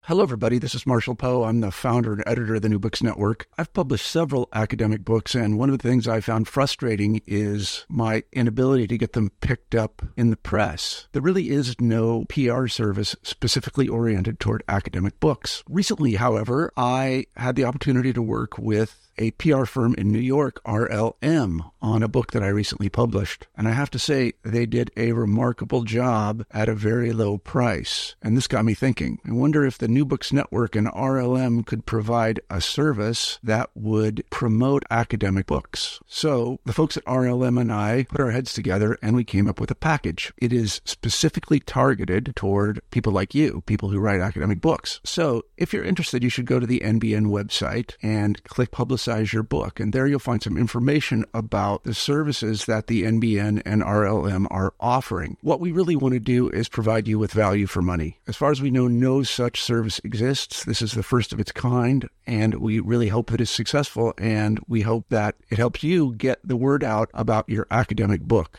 Hello, everybody. This is Marshall Poe. I'm the founder and editor of the New Books Network. I've published several academic books, and one of the things I found frustrating is my inability to get them picked up in the press. There really is no PR service specifically oriented toward academic books. Recently, however, I had the opportunity to work with a PR firm in New York, RLM, on a book that I recently published. And I have to say, they did a remarkable job at a very low price. And this got me thinking. I wonder if the New Books Network and RLM could provide a service that would promote academic books. So the folks at RLM and I put our heads together and we came up with a package. It is specifically targeted toward people like you, people who write academic books. So if you're interested, you should go to the NBN website and click Publicize Your Book. And there you'll find some information about the services that the NBN and RLM are offering. What we really want to do is provide you with value for money. As far as we know, no such service exists. This is the first of its kind, and we really hope that it's successful, and we hope that it helps you get the word out about your academic book.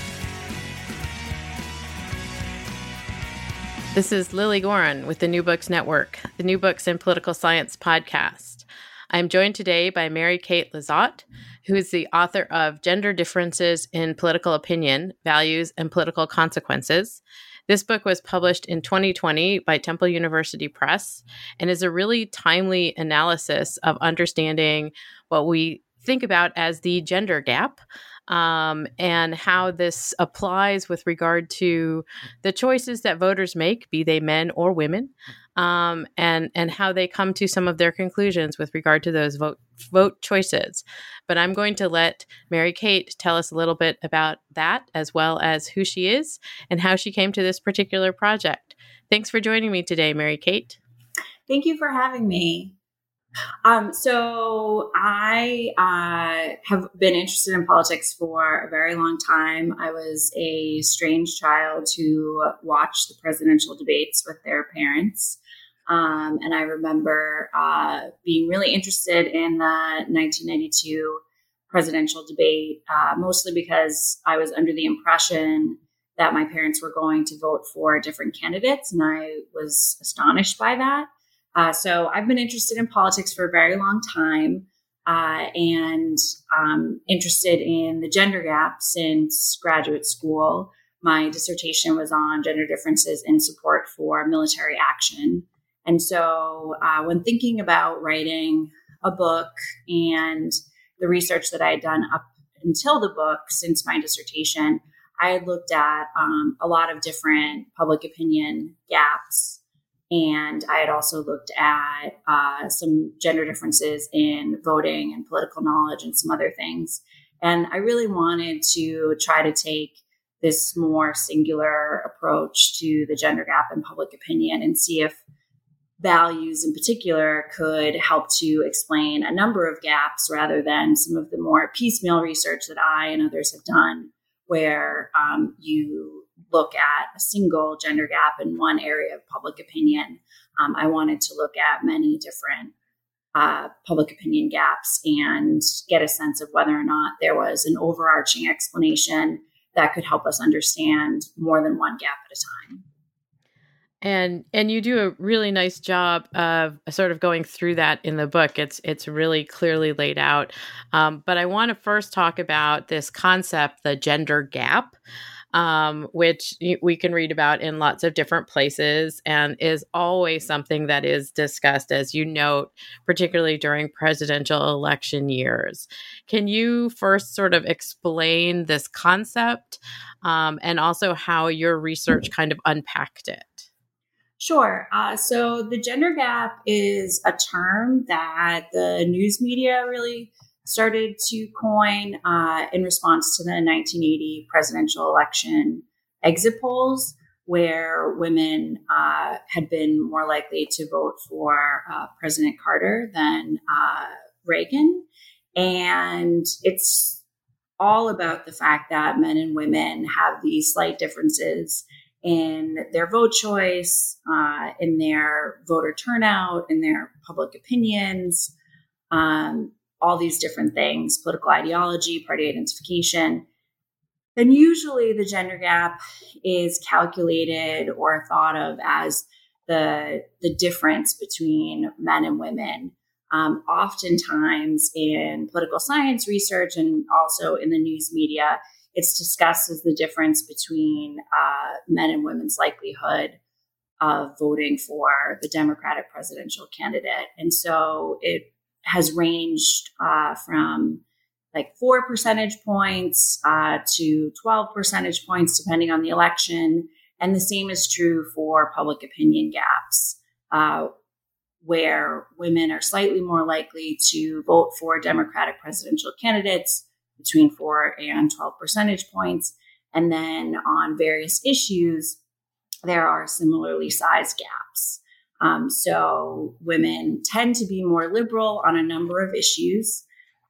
This is Lily Goren with the New Books Network, the New Books in Political Science podcast. I'm joined today by Mary Kate Lizotte, who is the author of Gender Differences in Political Opinion, Values, and Political Consequences. This book was published in 2020 by Temple University Press and is a really timely analysis of understanding what we think about as the gender gap, and how this applies with regard to the choices that voters make, be they men or women, and how they come to some of their conclusions with regard to those vote choices. But I'm going to let Mary Kate tell us a little bit about that, as well as who she is and how she came to this particular project. Thanks for joining me today, Mary Kate. Thank you for having me. So I have been interested in politics for a very long time. I was a strange child who watched the presidential debates with their parents. And I remember being really interested in the 1992 presidential debate, mostly because I was under the impression that my parents were going to vote for different candidates, and I was astonished by that. So I've been interested in politics for a very long time, and interested in the gender gap since graduate school. My dissertation was on gender differences in support for military action. And so when thinking about writing a book and the research that I had done up until the book since my dissertation, I had looked at a lot of different public opinion gaps. And I had also looked at some gender differences in voting and political knowledge and some other things. And I really wanted to try to take this more singular approach to the gender gap in public opinion and see if values in particular could help to explain a number of gaps rather than some of the more piecemeal research that I and others have done, where you look at a single gender gap in one area of public opinion. I wanted to look at many different public opinion gaps and get a sense of whether or not there was an overarching explanation that could help us understand more than one gap at a time. And you do a really nice job of sort of going through that in the book. It's really clearly laid out. But I want to first talk about this concept, the gender gap, which we can read about in lots of different places and is always something that is discussed, as you note, particularly during presidential election years. Can you first sort of explain this concept, and also how your research kind of unpacked it? Sure. So the gender gap is a term that the news media really started to coin in response to the 1980 presidential election exit polls, where women had been more likely to vote for President Carter than Reagan. And it's all about the fact that men and women have these slight differences in their vote choice, in their voter turnout, in their public opinions, all these different things, political ideology, party identification. And usually the gender gap is calculated or thought of as the difference between men and women. Oftentimes in political science research and also in the news media, it's discussed as the difference between men and women's likelihood of voting for the Democratic presidential candidate. And so it has ranged from like 4 percentage points to 12 percentage points, depending on the election. And the same is true for public opinion gaps, where women are slightly more likely to vote for Democratic presidential candidates between 4 and 12 percentage points. And then on various issues, there are similarly sized gaps. So women tend to be more liberal on a number of issues,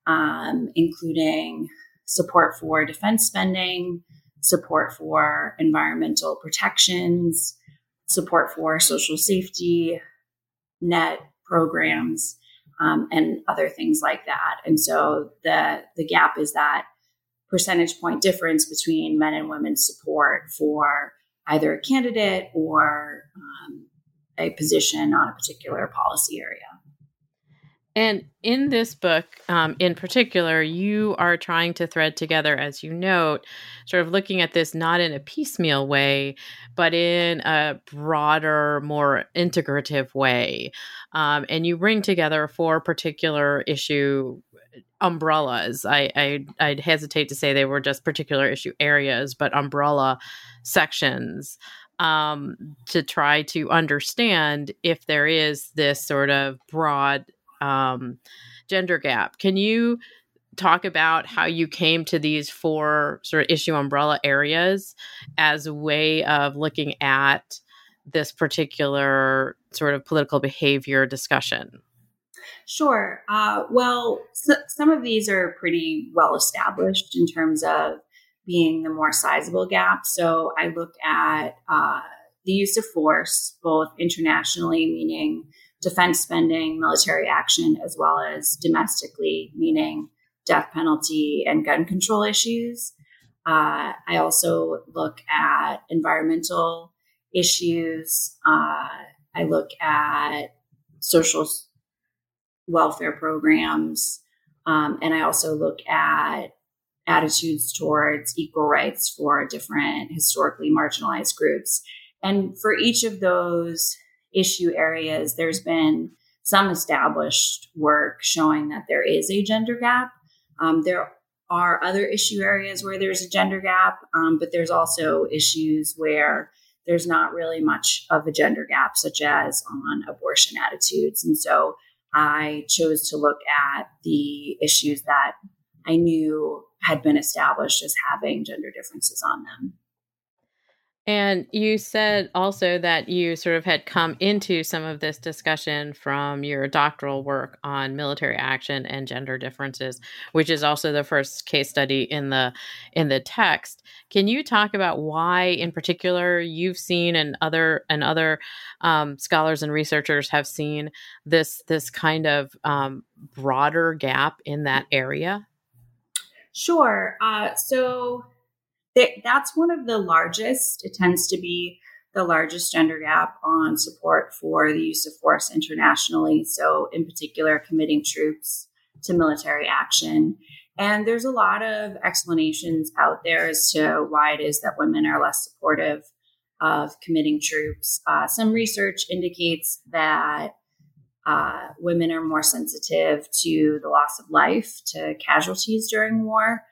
including support for defense spending, support for environmental protections, support for social safety net programs, and other things like that. And so the gap is that percentage point difference between men and women's support for either a candidate or a position on a particular policy area. And in this book, in particular, you are trying to thread together, as you note, sort of looking at this not in a piecemeal way, but in a broader, more integrative way. And you bring together 4 particular issue umbrellas. I'd hesitate to say they were just particular issue areas, but umbrella sections to try to understand if there is this sort of broad gender gap. Can you talk about how you came to these 4 sort of issue umbrella areas as a way of looking at this particular sort of political behavior discussion? Sure. Some of these are pretty well established in terms of being the more sizable gap. So I look at the use of force, both internationally, meaning defense spending, military action, as well as domestically, meaning death penalty and gun control issues. I also look at environmental issues. I look at social welfare programs. And I also look at attitudes towards equal rights for different historically marginalized groups. And for each of those issue areas, there's been some established work showing that there is a gender gap. There are other issue areas where there's a gender gap, but there's also issues where there's not really much of a gender gap, such as on abortion attitudes. And so I chose to look at the issues that I knew had been established as having gender differences on them. And you said also that you sort of had come into some of this discussion from your doctoral work on military action and gender differences, which is also the first case study in the text. Can you talk about why, in particular, you've seen and other scholars and researchers have seen this kind of broader gap in that area? Sure. So that's one of the largest. It tends to be the largest gender gap on support for the use of force internationally. So in particular, committing troops to military action. And there's a lot of explanations out there as to why it is that women are less supportive of committing troops. Some research indicates that women are more sensitive to the loss of life, to casualties during war.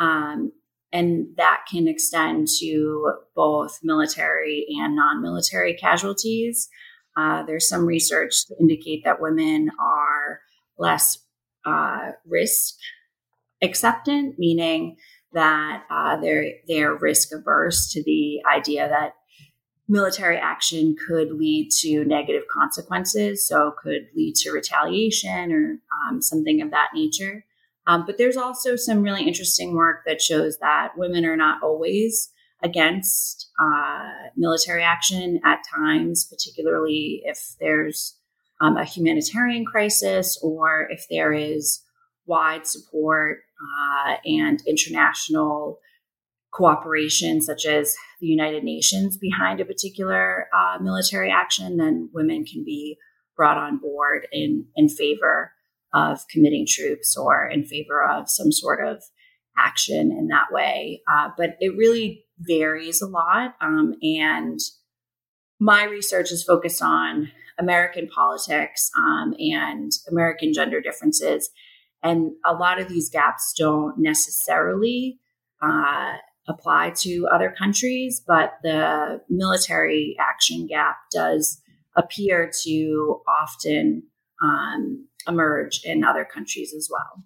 And that can extend to both military and non-military casualties. There's some research to indicate that women are less risk acceptant, meaning that they're risk averse to the idea that military action could lead to negative consequences, so could lead to retaliation or something of that nature. But there's also some really interesting work that shows that women are not always against military action at times, particularly if there's a humanitarian crisis or if there is wide support and international cooperation, such as the United Nations, behind a particular military action, then women can be brought on board in favor of committing troops or in favor of some sort of action in that way. But it really varies a lot. And my research is focused on American politics and American gender differences. And a lot of these gaps don't necessarily apply to other countries, but the military action gap does appear to often emerge in other countries as well.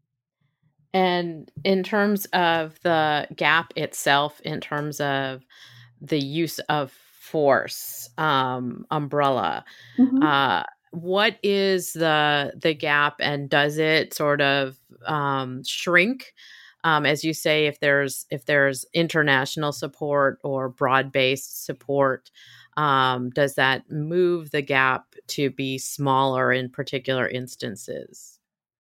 And in terms of the gap itself, in terms of the use of force umbrella, what is the gap, and does it sort of shrink? As you say, if there's international support or broad-based support, does that move the gap to be smaller in particular instances?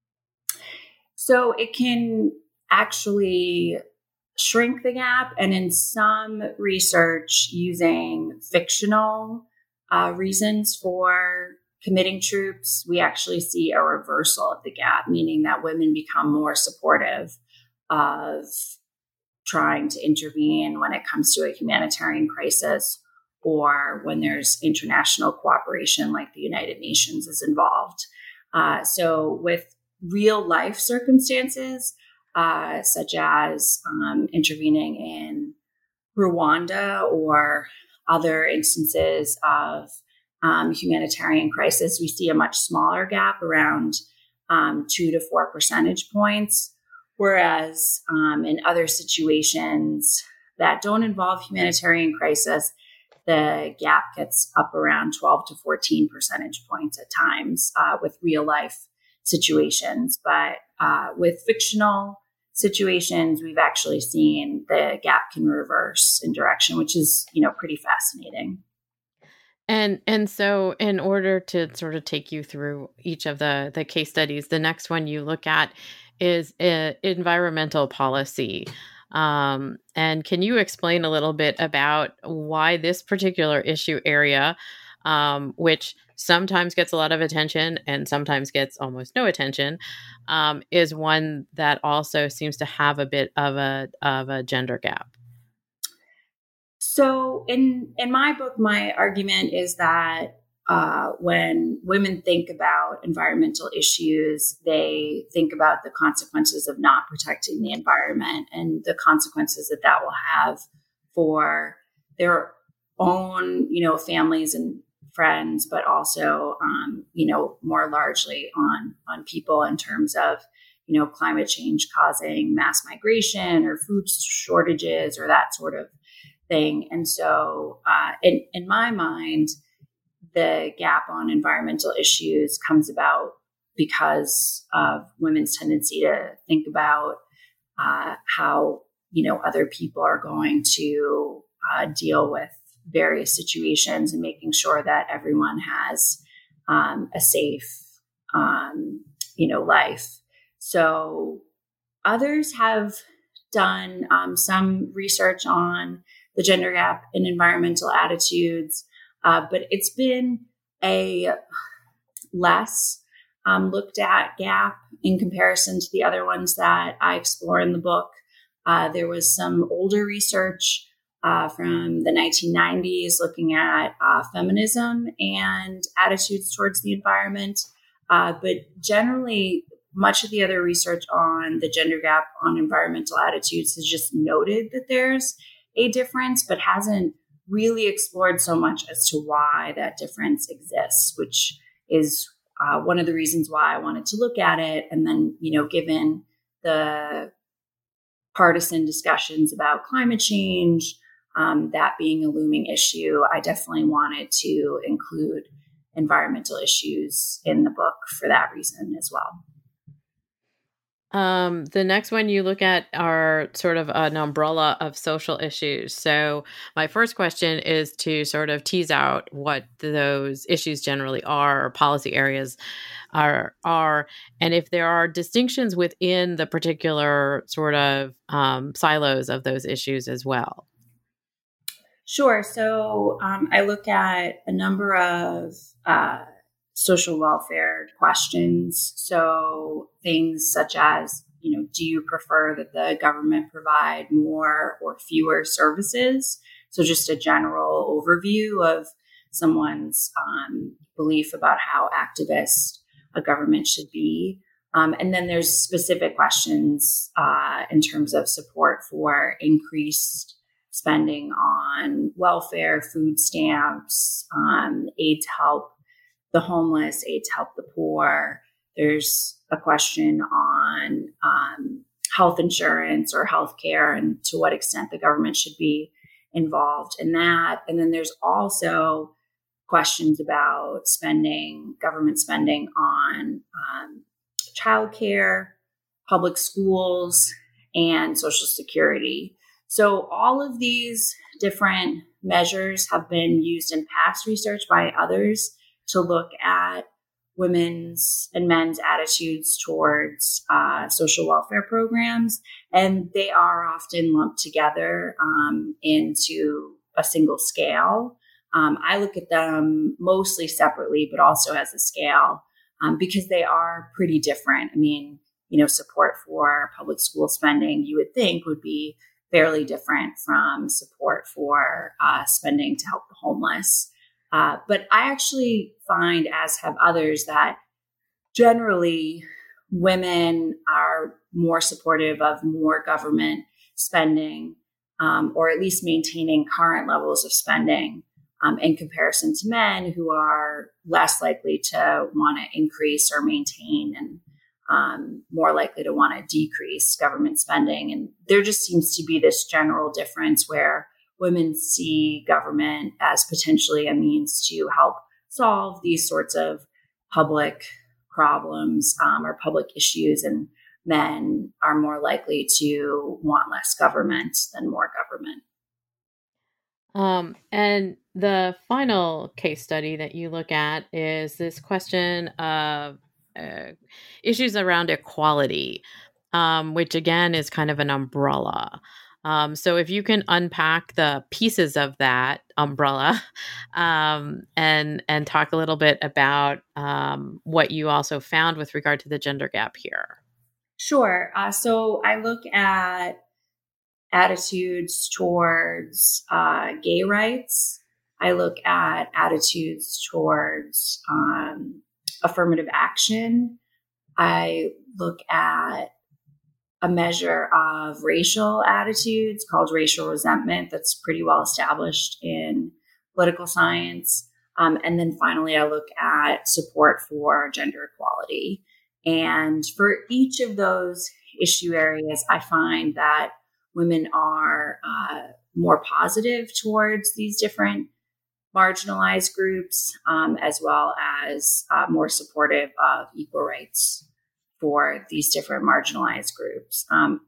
So it can actually shrink the gap, and in some research using fictional reasons for committing troops, we actually see a reversal of the gap, meaning that women become more supportive of trying to intervene when it comes to a humanitarian crisis or when there's international cooperation like the United Nations is involved. So with real life circumstances, such as intervening in Rwanda or other instances of humanitarian crisis, we see a much smaller gap, around 2 to 4 percentage points. Whereas in other situations that don't involve humanitarian crisis, the gap gets up around 12 to 14 percentage points at times with real life situations. But with fictional situations, we've actually seen the gap can reverse in direction, which is, pretty fascinating. And so in order to sort of take you through each of the case studies, the next one you look at is environmental policy. And can you explain a little bit about why this particular issue area, which sometimes gets a lot of attention and sometimes gets almost no attention, is one that also seems to have a bit of a gender gap? So in my book, my argument is that when women think about environmental issues, they think about the consequences of not protecting the environment and the consequences that will have for their own, families and friends, but also, more largely on people in terms of, climate change causing mass migration or food shortages or that sort of thing. And so in my mind, the gap on environmental issues comes about because of women's tendency to think about how, other people are going to deal with various situations and making sure that everyone has a safe, life. So others have done some research on the gender gap in environmental attitudes, but it's been a less looked at gap in comparison to the other ones that I explore in the book. There was some older research from the 1990s looking at feminism and attitudes towards the environment. But generally, much of the other research on the gender gap on environmental attitudes has just noted that there's a difference, but hasn't really explored so much as to why that difference exists, which is one of the reasons why I wanted to look at it. And then, given the partisan discussions about climate change, that being a looming issue, I definitely wanted to include environmental issues in the book for that reason as well. The next one you look at are sort of an umbrella of social issues. So my first question is to sort of tease out what those issues generally are, or policy areas are, and if there are distinctions within the particular sort of silos of those issues as well. Sure. So I look at a number of social welfare questions. So things such as, do you prefer that the government provide more or fewer services? So just a general overview of someone's belief about how activist a government should be. And then there's specific questions in terms of support for increased spending on welfare, food stamps, aid to help the homeless, aid to help the poor. There's a question on health insurance or health care and to what extent the government should be involved in that. And then there's also questions about government spending on childcare, public schools, and Social Security. So all of these different measures have been used in past research by others to look at women's and men's attitudes towards social welfare programs. And they are often lumped together into a single scale. I look at them mostly separately, but also as a scale because they are pretty different. I mean, support for public school spending, you would think would be fairly different from support for spending to help the homeless. But I actually find, as have others, that generally women are more supportive of more government spending, or at least maintaining current levels of spending in comparison to men who are less likely to want to increase or maintain and more likely to want to decrease government spending. And there just seems to be this general difference where women see government as potentially a means to help solve these sorts of public problems or public issues, and men are more likely to want less government than more government. And the final case study that you look at is this question of issues around equality, which again is kind of an umbrella. So if you can unpack the pieces of that umbrella and talk a little bit about what you also found with regard to the gender gap here. Sure. So I look at attitudes towards gay rights. I look at attitudes towards affirmative action. I look at a measure of racial attitudes called racial resentment that's pretty well established in political science. And then finally, I look at support for gender equality. And for each of those issue areas, I find that women are more positive towards these different marginalized groups, as well as more supportive of equal rights for these different marginalized groups.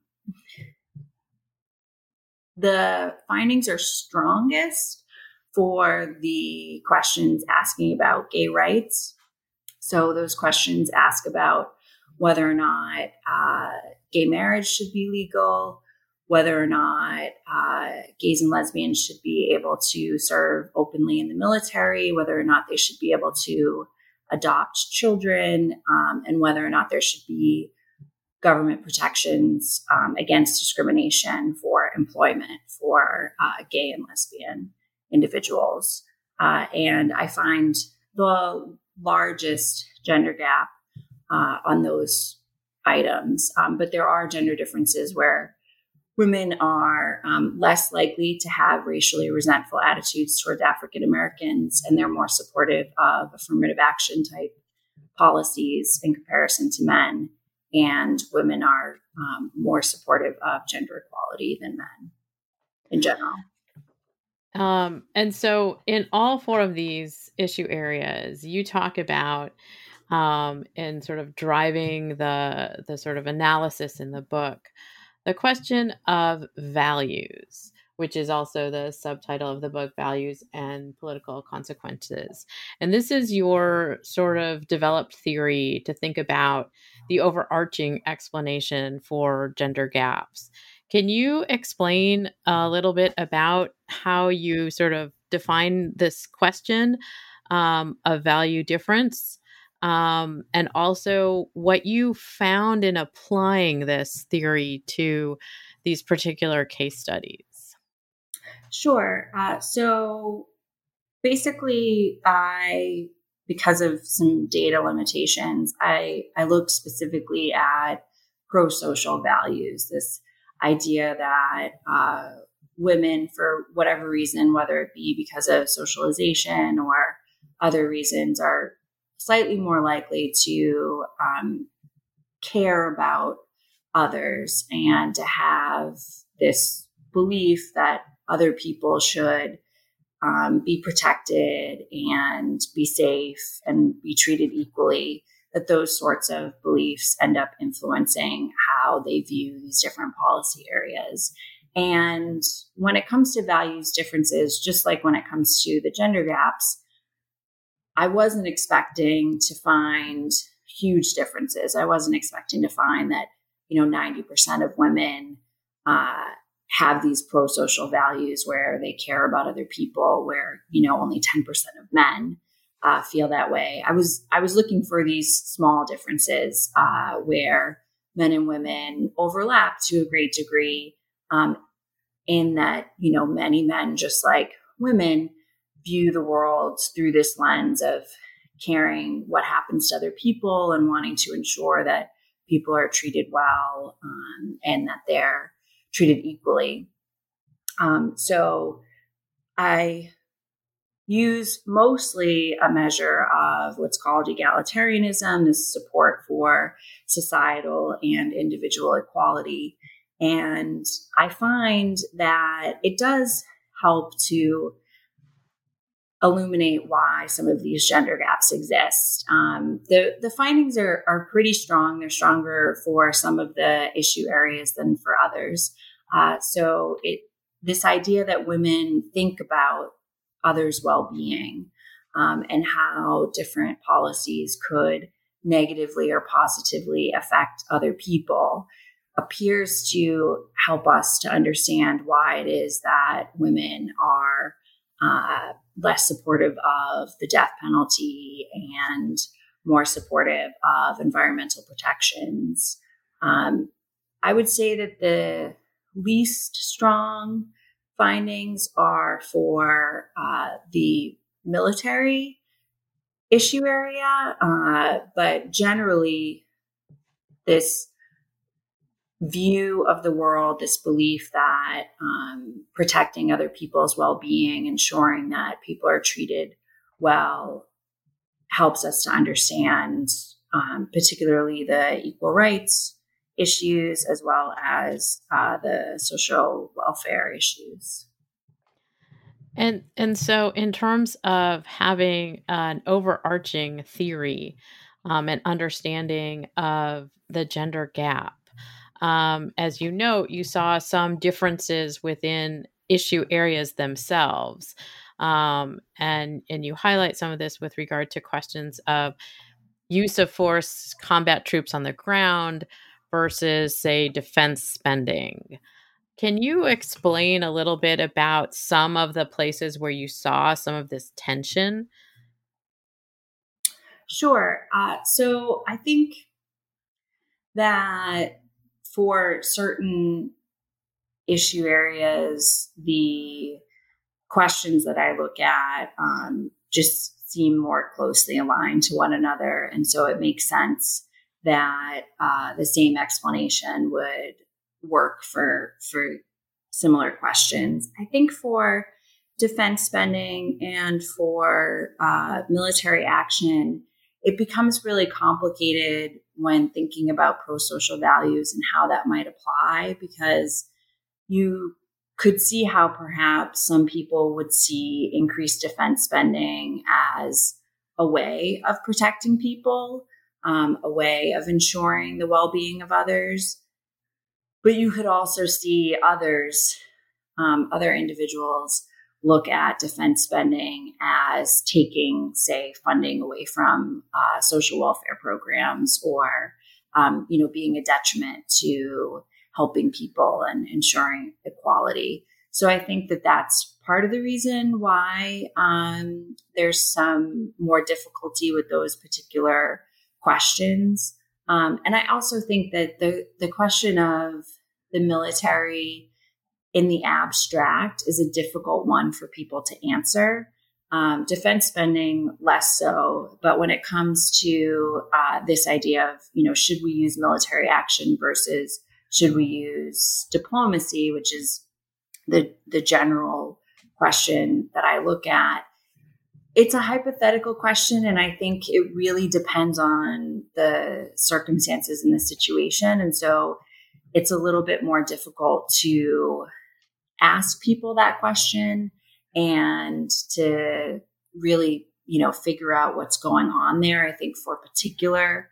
The findings are strongest for the questions asking about gay rights. So those questions ask about whether or not gay marriage should be legal, whether or not gays and lesbians should be able to serve openly in the military, whether or not they should be able to adopt children, and whether or not there should be government protections against discrimination for employment for gay and lesbian individuals. And I find the largest gender gap on those items. But there are gender differences where women are less likely to have racially resentful attitudes towards African Americans, and they're more supportive of affirmative action type policies in comparison to men. And women are more supportive of gender equality than men in general. And so in all four of these issue areas, you talk about and sort of driving the sort of analysis in the book. The question of values, which is also the subtitle of the book, Values and Political Consequences. And this is your sort of developed theory to think about the overarching explanation for gender gaps. Can you explain a little bit about how you sort of define this question of value difference? And also what you found in applying this theory to these particular case studies. Sure. So basically, because of some data limitations, I looked specifically at pro-social values, this idea that women, for whatever reason, whether it be because of socialization or other reasons, are slightly more likely to care about others and to have this belief that other people should be protected and be safe and be treated equally, that those sorts of beliefs end up influencing how they view these different policy areas. And when it comes to values differences, just like when it comes to the gender gaps, I wasn't expecting to find huge differences. I wasn't expecting to find that, 90% of women have these pro-social values where they care about other people, where, only 10% of men feel that way. I was looking for these small differences where men and women overlap to a great degree, in that, many men, just like women, view the world through this lens of caring what happens to other people and wanting to ensure that people are treated well, and that they're treated equally. So I use mostly a measure of what's called egalitarianism, this support for societal and individual equality. And I find that it does help to illuminate why some of these gender gaps exist. The findings are pretty strong. They're stronger for some of the issue areas than for others. So this idea that women think about others' well-being, and how different policies could negatively or positively affect other people appears to help us to understand why it is that women are less supportive of the death penalty and more supportive of environmental protections. I would say that the least strong findings are for the military issue area, but generally this view of the world, this belief that protecting other people's well-being, ensuring that people are treated well, helps us to understand particularly the equal rights issues as well as the social welfare issues. And so in terms of having an overarching theory and understanding of the gender gap, as you note, you saw some differences within issue areas themselves. And you highlight some of this with regard to questions of use of force, combat troops on the ground versus, say, defense spending. Can you explain a little bit about some of the places where you saw some of this tension? Sure. So I think that for certain issue areas, the questions that I look at just seem more closely aligned to one another. And so it makes sense that the same explanation would work for similar questions. I think for defense spending and for military action, it becomes really complicated when thinking about pro-social values and how that might apply, because you could see how perhaps some people would see increased defense spending as a way of protecting people, a way of ensuring the well-being of others. But you could also see others, other individuals, look at defense spending as taking, say, funding away from social welfare programs, or being a detriment to helping people and ensuring equality. So I think that that's part of the reason why there's some more difficulty with those particular questions. And I also think that the question of the military in the abstract is a difficult one for people to answer. Defense spending, less so. But when it comes to this idea of, should we use military action versus should we use diplomacy, which is the general question that I look at, it's a hypothetical question. And I think it really depends on the circumstances in the situation. And so it's a little bit more difficult to ask people that question and to really, figure out what's going on there. I think for particular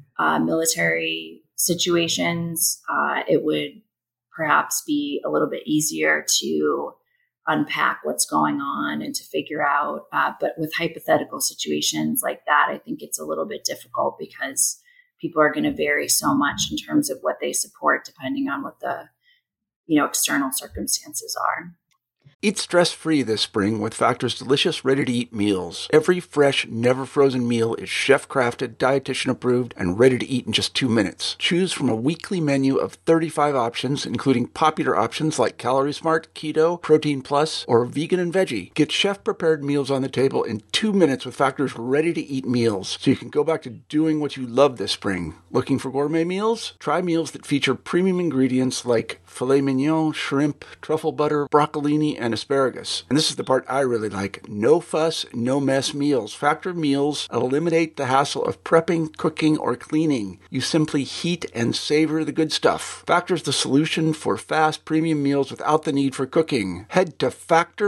military situations, it would perhaps be a little bit easier to unpack what's going on and to figure out. But with hypothetical situations like that, I think it's a little bit difficult because people are going to vary so much in terms of what they support, depending on what the external circumstances are. Eat stress-free this spring with Factor's delicious, ready-to-eat meals. Every fresh, never-frozen meal is chef-crafted, dietitian-approved, and ready to eat in just 2 minutes. Choose from a weekly menu of 35 options, including popular options like Calorie Smart, Keto, Protein Plus, or Vegan and Veggie. Get chef-prepared meals on the table in 2 minutes with Factor's ready-to-eat meals, so you can go back to doing what you love this spring. Looking for gourmet meals? Try meals that feature premium ingredients like filet mignon, shrimp, truffle butter, broccolini, and asparagus. And this is the part I really like. No fuss, no mess meals. Factor meals eliminate the hassle of prepping, cooking, or cleaning. You simply heat and savor the good stuff. Factor's the solution for fast premium meals without the need for cooking. Head to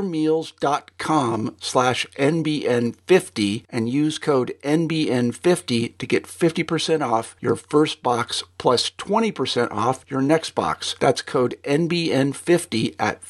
factormeals.com/NBN50 and use code NBN50 to get 50% off your first box plus 20% off your next box. That's code NBN50 at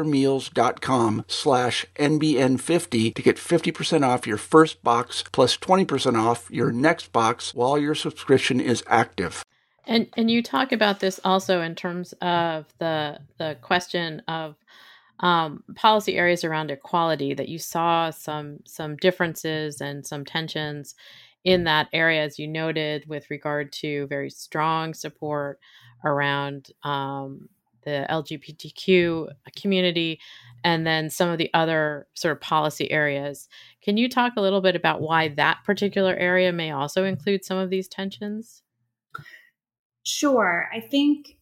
factormeals.com/NBN50 to get 50% off your first box plus 20% off your next box while your subscription is active. And you talk about this also in terms of the question of policy areas around equality, that you saw some differences and some tensions in that area, as you noted, with regard to very strong support around the LGBTQ community, and then some of the other sort of policy areas. Can you talk a little bit about why that particular area may also include some of these tensions? Sure. I think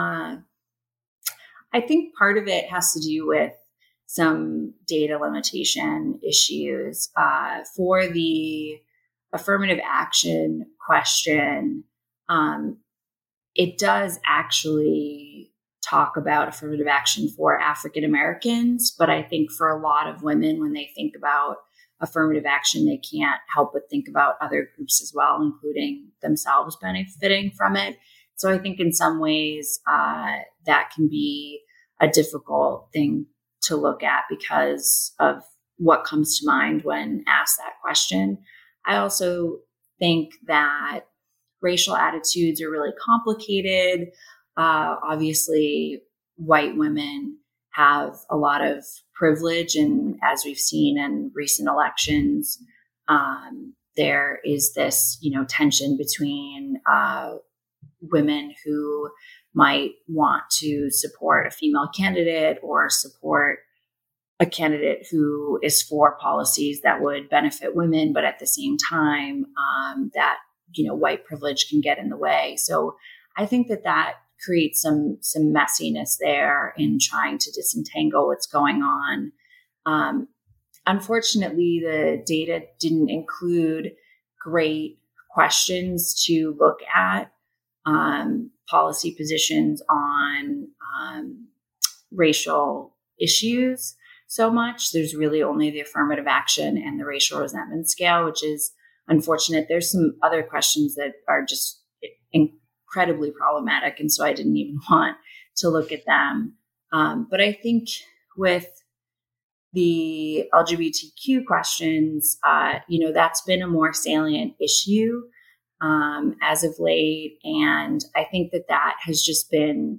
part of it has to do with some data limitation issues. For the affirmative action question, it does actually talk about affirmative action for African Americans, but I think for a lot of women, when they think about affirmative action, they can't help but think about other groups as well, including themselves benefiting from it. So I think in some ways that can be a difficult thing to look at because of what comes to mind when asked that question. I also think that racial attitudes are really complicated. Obviously, white women have a lot of privilege, and as we've seen in recent elections, there is this, tension between women who might want to support a female candidate or support a candidate who is for policies that would benefit women, but at the same time, that white privilege can get in the way. So I think that creates some messiness there in trying to disentangle what's going on. Unfortunately, the data didn't include great questions to look at policy positions on racial issues. so much. There's really only the affirmative action and the racial resentment scale, which is unfortunate. There's some other questions that are just incredibly problematic, and so I didn't even want to look at them. But I think with the LGBTQ questions, that's been a more salient issue as of late. And I think that has just been,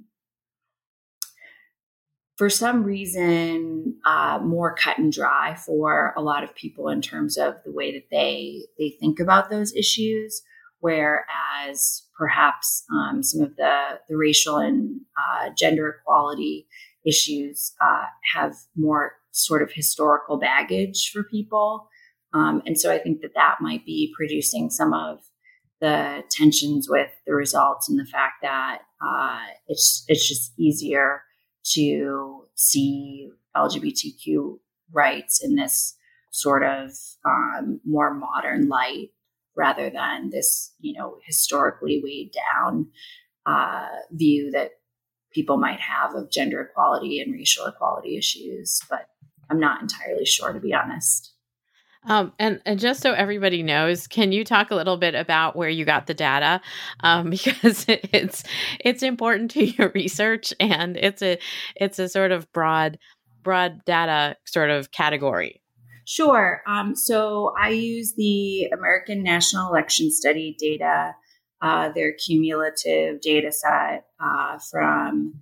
for some reason, more cut and dry for a lot of people in terms of the way that they think about those issues. Whereas perhaps some of the racial and gender equality issues have more sort of historical baggage for people. And so I think that might be producing some of the tensions with the results, and the fact that it's just easier to see LGBTQ rights in this sort of more modern light, rather than this, historically weighed down view that people might have of gender equality and racial equality issues. But I'm not entirely sure, to be honest. And just so everybody knows, can you talk a little bit about where you got the data? Because it's important to your research, and it's a sort of broad data sort of category. Sure. So I use the American National Election Study data, their cumulative data set from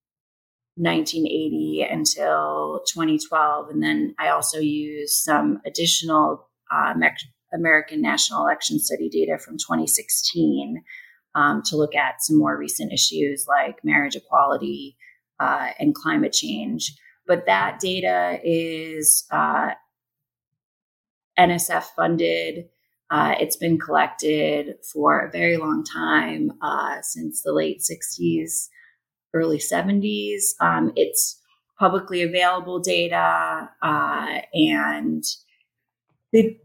1980 until 2012. And then I also use some additional American National Election Study data from 2016 to look at some more recent issues like marriage equality and climate change. But that data is NSF funded. It's been collected for a very long time, since the late 60s, early 70s. It's publicly available data, and they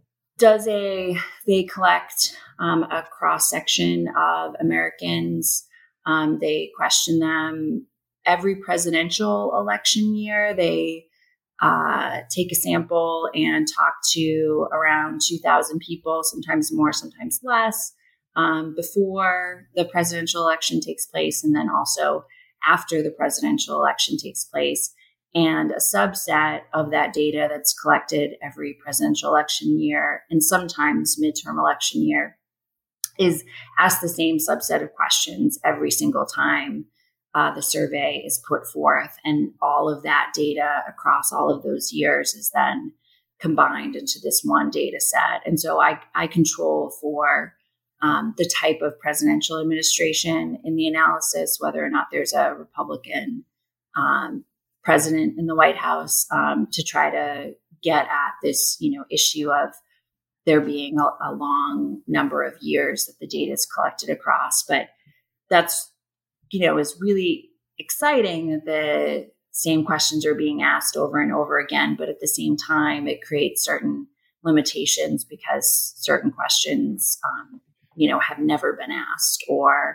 collect a cross section of Americans. They question them every presidential election year. They take a sample and talk to around 2,000 people, sometimes more, sometimes less, before the presidential election takes place, and then also after the presidential election takes place. And a subset of that data that's collected every presidential election year, and sometimes midterm election year, is asked the same subset of questions every single time the survey is put forth. And all of that data across all of those years is then combined into this one data set. And so I control for the type of presidential administration in the analysis, whether or not there's a Republican president in the White House, to try to get at this, issue of there being a long number of years that the data is collected across. But that's, is really exciting that the same questions are being asked over and over again. But at the same time, it creates certain limitations because certain questions, have never been asked, or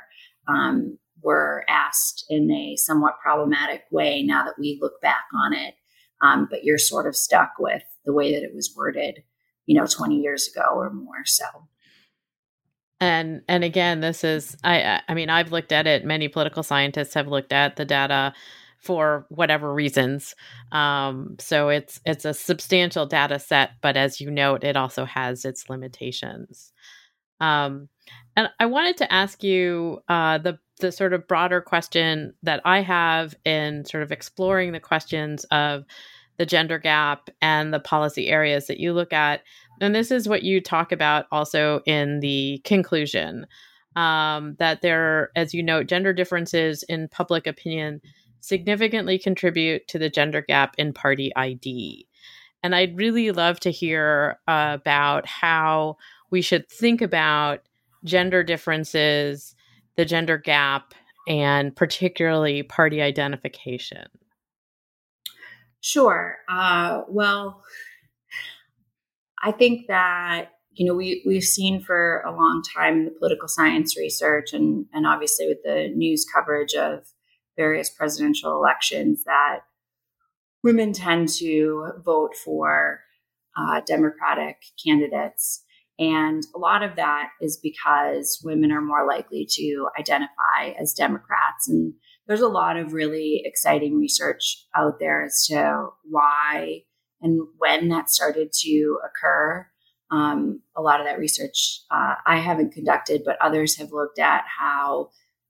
were asked in a somewhat problematic way now that we look back on it. But you're sort of stuck with the way that it was worded, 20 years ago or more. So. And again, this is, I mean, I've looked at it. Many political scientists have looked at the data for whatever reasons. So it's a substantial data set, but as you note, it also has its limitations. And I wanted to ask you the sort of broader question that I have in sort of exploring the questions of the gender gap and the policy areas that you look at. And this is what you talk about also in the conclusion, that there, as you note, gender differences in public opinion significantly contribute to the gender gap in party ID. And I'd really love to hear about how we should think about gender differences, the gender gap, and particularly party identification. Sure. Well, I think that, we've seen for a long time in the political science research and obviously with the news coverage of various presidential elections that women tend to vote for Democratic candidates. And a lot of that is because women are more likely to identify as Democrats. And there's a lot of really exciting research out there as to why and when that started to occur. A lot of that research I haven't conducted, but others have looked at how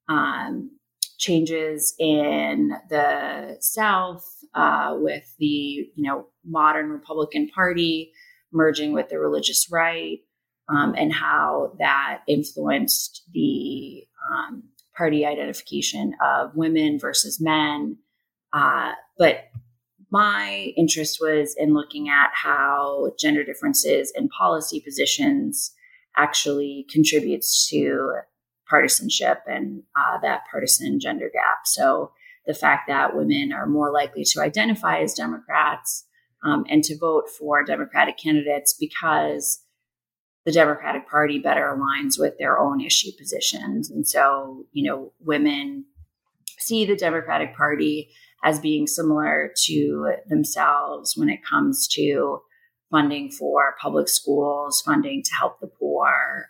changes in the South with the modern Republican Party merging with the religious right, and how that influenced the party identification of women versus men. But my interest was in looking at how gender differences in policy positions actually contributes to partisanship and that partisan gender gap. So the fact that women are more likely to identify as Democrats and to vote for Democratic candidates because the Democratic Party better aligns with their own issue positions. And so, women see the Democratic Party as being similar to themselves when it comes to funding for public schools, funding to help the poor,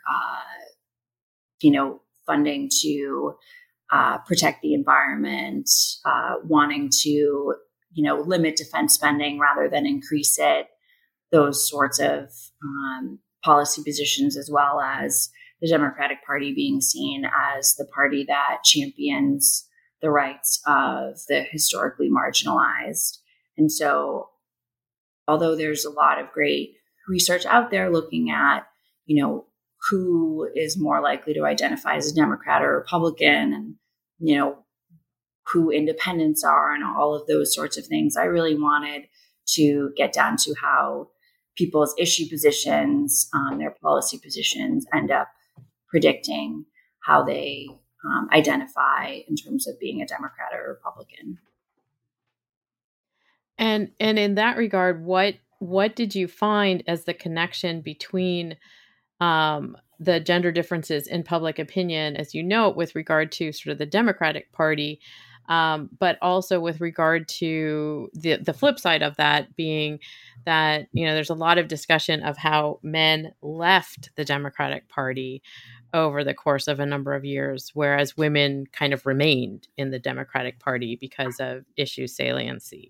funding to protect the environment, wanting to, limit defense spending rather than increase it, those sorts of policy positions, as well as the Democratic Party being seen as the party that champions the rights of the historically marginalized. And so, although there's a lot of great research out there looking at, who is more likely to identify as a Democrat or Republican and, who independents are and all of those sorts of things, I really wanted to get down to how people's issue positions, their policy positions end up predicting how they identify in terms of being a Democrat or Republican. And in that regard, what did you find as the connection between the gender differences in public opinion, as you note, with regard to sort of the Democratic Party, but also with regard to the flip side of that being that, there's a lot of discussion of how men left the Democratic Party over the course of a number of years, whereas women kind of remained in the Democratic Party because of issue saliency.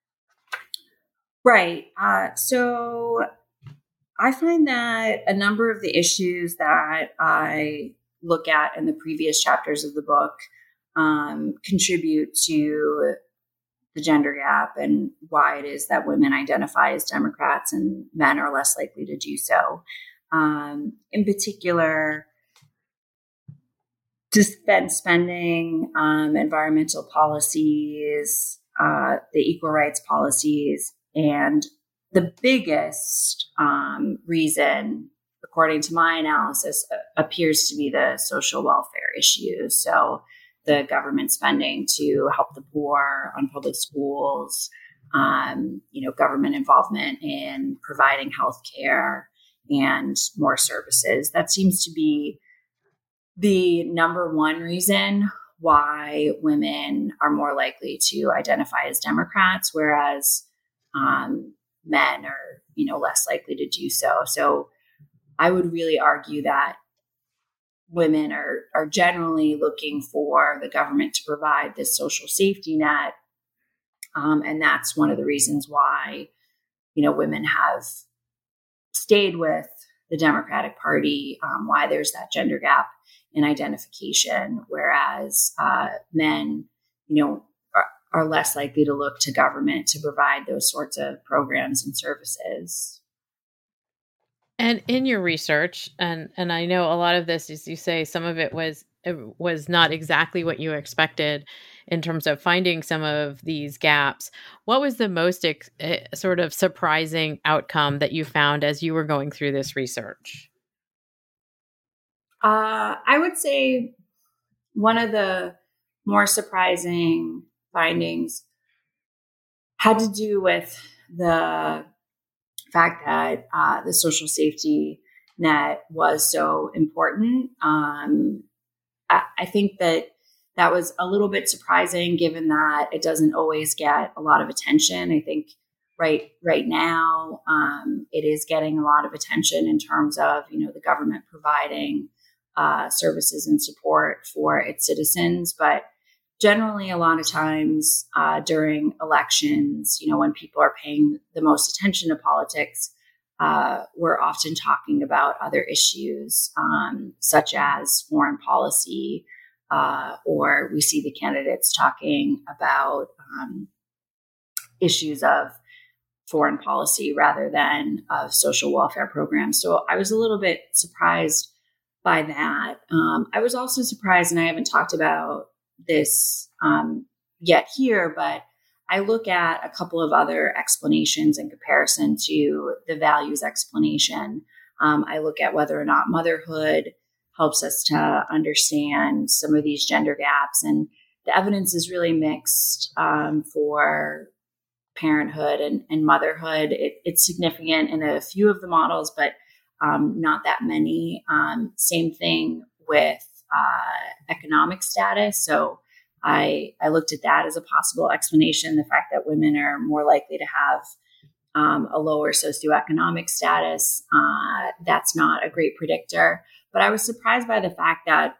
Right. So I find that a number of the issues that I look at in the previous chapters of the book contribute to the gender gap and why it is that women identify as Democrats and men are less likely to do so. In particular, defense spending, environmental policies, the equal rights policies, and the biggest reason, according to my analysis, appears to be the social welfare issues. So the government spending to help the poor on public schools, government involvement in providing health care and more services. That seems to be the number one reason why women are more likely to identify as Democrats, whereas men are, less likely to do so. So I would really argue that women are generally looking for the government to provide this social safety net. And that's one of the reasons why, women have stayed with the Democratic Party, why there's that gender gap in identification, whereas men, are less likely to look to government to provide those sorts of programs and services. And in your research, and I know a lot of this, as you say, some of it was not exactly what you expected in terms of finding some of these gaps. What was the most sort of surprising outcome that you found as you were going through this research? I would say one of the more surprising findings had to do with the fact that the social safety net was so important. I think that that was a little bit surprising given that it doesn't always get a lot of attention. I think right now, it is getting a lot of attention in terms of, the government providing services and support for its citizens. But generally, a lot of times during elections, when people are paying the most attention to politics, we're often talking about other issues, such as foreign policy, or we see the candidates talking about issues of foreign policy rather than of social welfare programs. So I was a little bit surprised by that. I was also surprised, and I haven't talked about this yet here, but I look at a couple of other explanations in comparison to the values explanation. I look at whether or not motherhood helps us to understand some of these gender gaps, and the evidence is really mixed for parenthood and motherhood. It's significant in a few of the models, but not that many. Same thing with economic status. So I looked at that as a possible explanation, the fact that women are more likely to have a lower socioeconomic status. That's not a great predictor. But I was surprised by the fact that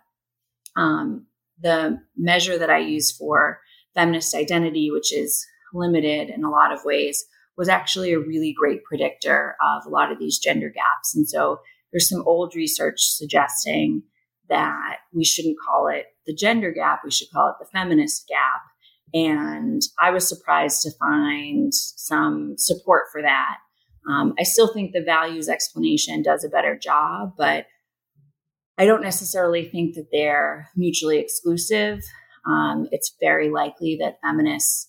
the measure that I use for feminist identity, which is limited in a lot of ways, was actually a really great predictor of a lot of these gender gaps. And so there's some old research suggesting that we shouldn't call it the gender gap, we should call it the feminist gap. And I was surprised to find some support for that. I still think the values explanation does a better job, but I don't necessarily think that they're mutually exclusive. It's very likely that feminists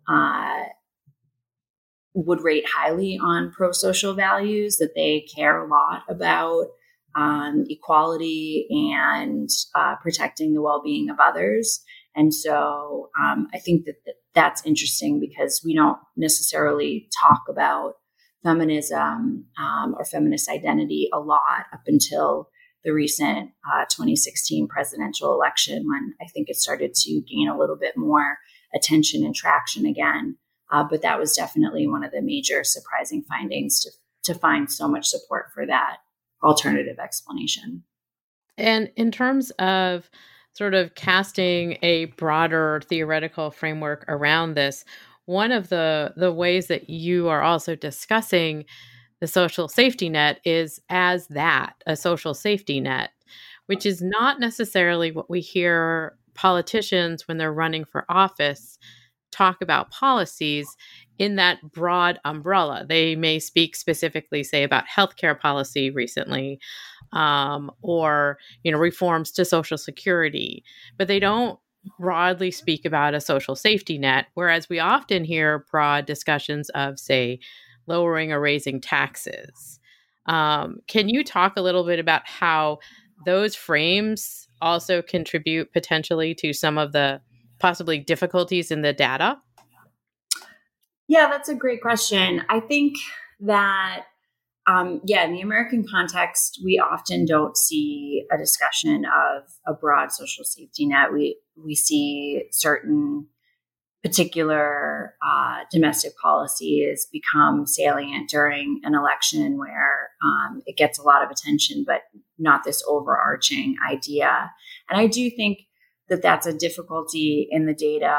would rate highly on pro-social values, that they care a lot about equality and protecting the well-being of others. And so I think that that's interesting because we don't necessarily talk about feminism or feminist identity a lot up until the recent 2016 presidential election, when I think it started to gain a little bit more attention and traction again. But that was definitely one of the major surprising findings to find so much support for that alternative explanation. And in terms of sort of casting a broader theoretical framework around this, one of the ways that you are also discussing the social safety net is as that, a social safety net, which is not necessarily what we hear politicians when they're running for office talk about policies in that broad umbrella. They may speak specifically, say, about healthcare policy recently, or reforms to Social Security, but they don't broadly speak about a social safety net. Whereas we often hear broad discussions of, say, lowering or raising taxes. Can you talk a little bit about how those frames also contribute potentially to some of the possibly difficulties in the data? Yeah, that's a great question. I think that, in the American context, we often don't see a discussion of a broad social safety net. We see certain particular domestic policies become salient during an election where it gets a lot of attention, but not this overarching idea. And I do think that that's a difficulty in the data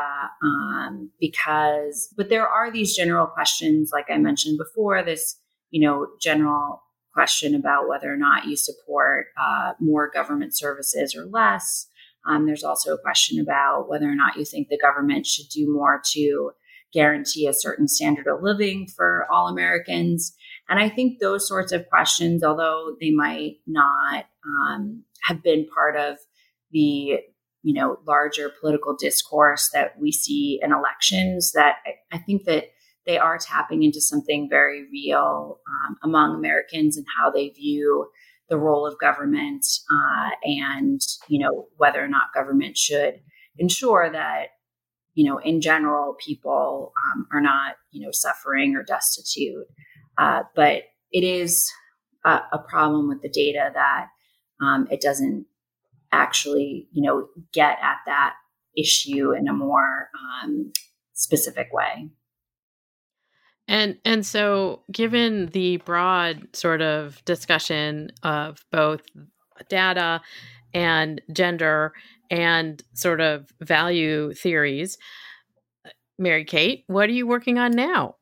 but there are these general questions, like I mentioned before, this, general question about whether or not you support more government services or less. There's also a question about whether or not you think the government should do more to guarantee a certain standard of living for all Americans. And I think those sorts of questions, although they might not have been part of the larger political discourse that we see in elections, that I think that they are tapping into something very real among Americans and how they view the role of government and, whether or not government should ensure that, in general, people are not, suffering or destitute. But it is a problem with the data that it doesn't actually, get at that issue in a more specific way. And so, given the broad sort of discussion of both data and gender and sort of value theories, Mary Kate, what are you working on now?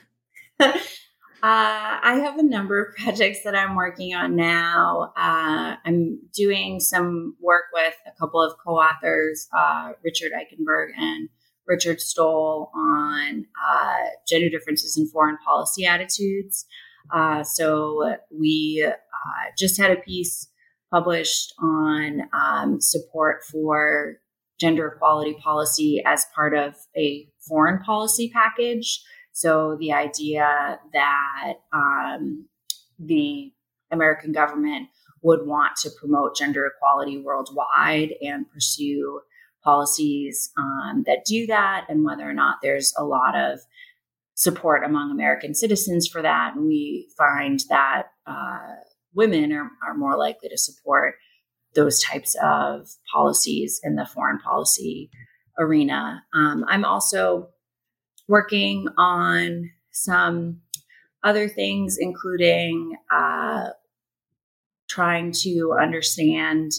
I have a number of projects that I'm working on now. I'm doing some work with a couple of co-authors, Richard Eichenberg and Richard Stoll, on gender differences in foreign policy attitudes. So we just had a piece published on support for gender equality policy as part of a foreign policy package. So the idea that the American government would want to promote gender equality worldwide and pursue policies that do that, and whether or not there's a lot of support among American citizens for that. And we find that women are more likely to support those types of policies in the foreign policy arena. I'm also working on some other things, including trying to understand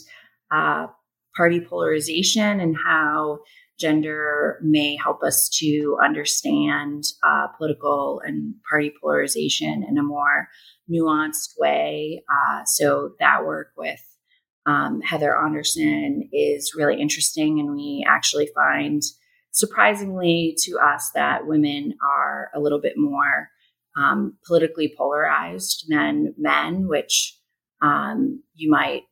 party polarization and how gender may help us to understand political and party polarization in a more nuanced way. So that work with Heather Anderson is really interesting, and we actually find, surprisingly to us, that women are a little bit more politically polarized than men, which you might,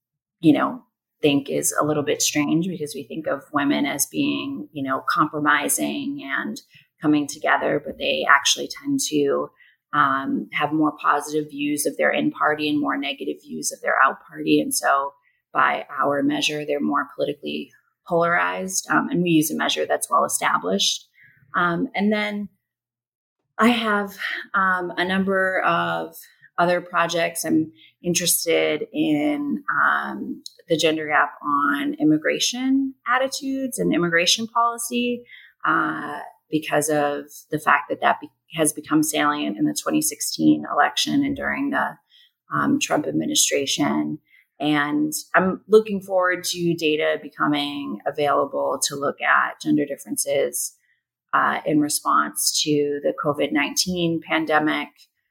think is a little bit strange, because we think of women as being, compromising and coming together, but they actually tend to have more positive views of their in party and more negative views of their out party. And so by our measure, they're more politically polarized. And we use a measure that's well established. And then I have a number of other projects. I'm interested in the gender gap on immigration attitudes and immigration policy because of the fact that has become salient in the 2016 election and during the Trump administration. And I'm looking forward to data becoming available to look at gender differences in response to the COVID-19 pandemic.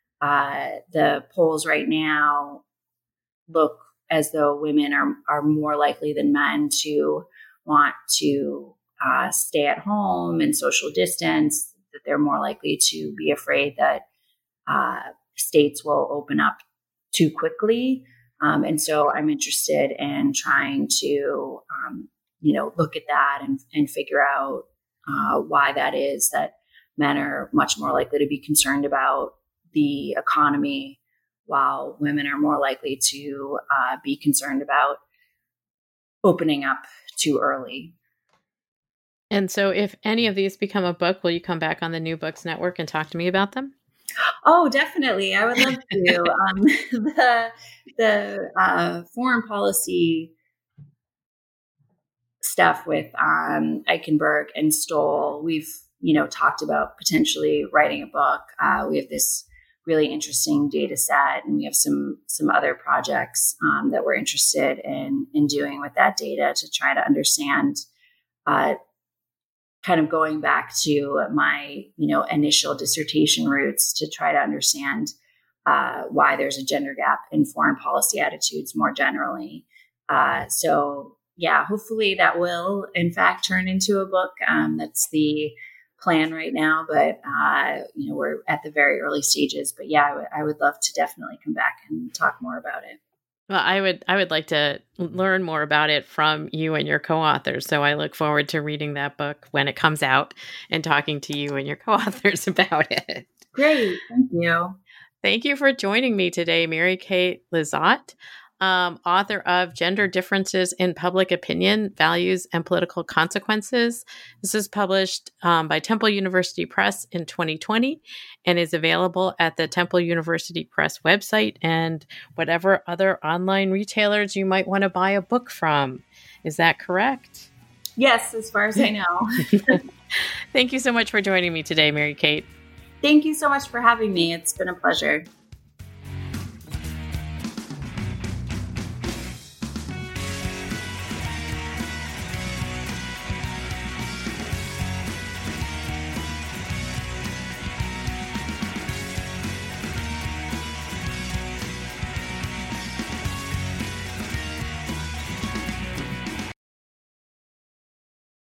The polls right now look as though women are more likely than men to want to stay at home and social distance, that they're more likely to be afraid that states will open up too quickly. And so I'm interested in trying to, look at that and figure out why that is, that men are much more likely to be concerned about the economy, while women are more likely to be concerned about opening up too early. And so if any of these become a book, will you come back on the New Books Network and talk to me about them? Oh, definitely. I would love to. The foreign policy stuff with Eichenberg and Stoll, we've, talked about potentially writing a book. We have this really interesting data set, and we have some other projects that we're interested in doing with that data to try to understand, kind of going back to my, initial dissertation roots, to try to understand why there's a gender gap in foreign policy attitudes more generally. So yeah, hopefully that will in fact turn into a book. That's the plan right now, but we're at the very early stages. But yeah, I would love to definitely come back and talk more about it. Well, I would like to learn more about it from you and your co-authors. So I look forward to reading that book when it comes out and talking to you and your co-authors about it. Great. Thank you. Thank you for joining me today, Mary Kate Lizotte, author of Gender Differences in Public Opinion, Values, and Political Consequences. This is published by Temple University Press in 2020 and is available at the Temple University Press website and whatever other online retailers you might want to buy a book from. Is that correct? Yes, as far as I know. Thank you so much for joining me today, Mary Kate. Thank you so much for having me. It's been a pleasure.